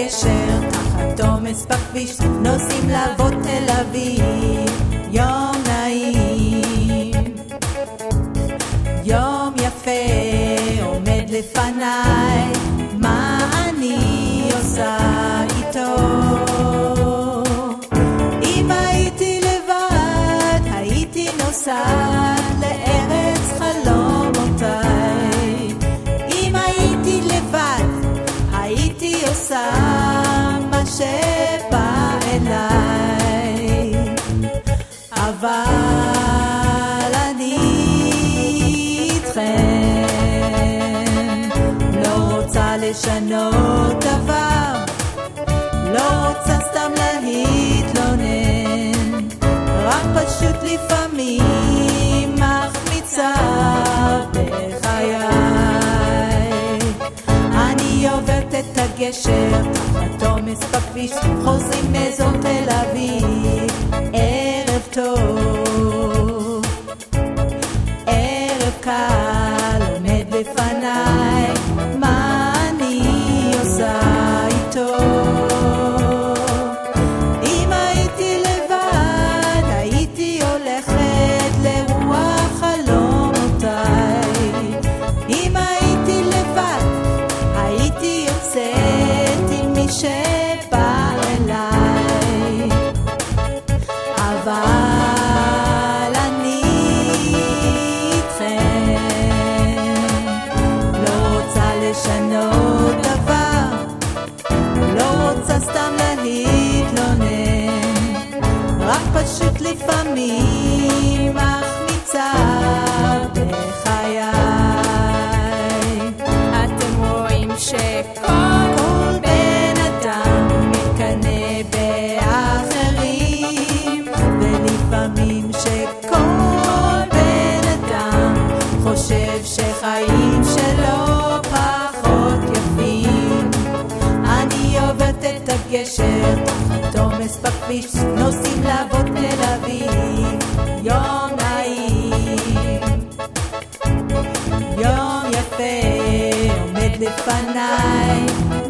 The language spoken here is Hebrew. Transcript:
הגשר, תחת עומס בכביש, נוסעים לעבוד תל אביב. יום נעים, יום יפה עומד לפניי, מה אני עושה איתו? אם הייתי לבד, הייתי נוסעת לארץ חלומותיי. אם הייתי לבד, הייתי עושה מה שבא אליי. אבל אני איתכם, לא רוצה לשנות דבר, לא רוצה סתם להתלונן, רק פשוט לפעמים מחמיצה בחיי. אני עוברת את הגשר, תחת עומס בכביש, חוזרים מאזור תל אביב. ערב טוב, ערב קל עומד לפניי, מה אני עושה איתו? אם הייתי לבד, הייתי הולכת לרוח חלומותיי. אם הייתי לבד, הייתי יוצאת עם מי שבא אליי. אבל אני איתכם, לא רוצה לשנות דבר, לא רוצה סתם להתלונן, רק פשוט לפעמים מחמיצה בחיי. אתם רואים שכל בן אדם מקנא באחרים, ולפעמים שכל בן אדם חושב שחיים שלו פחות יפים. אני עוברת את הגשר, תחת עומס בכביש, נוסעים לעבוד תל אביב. יום נעים, יום יפה עומד לפניי,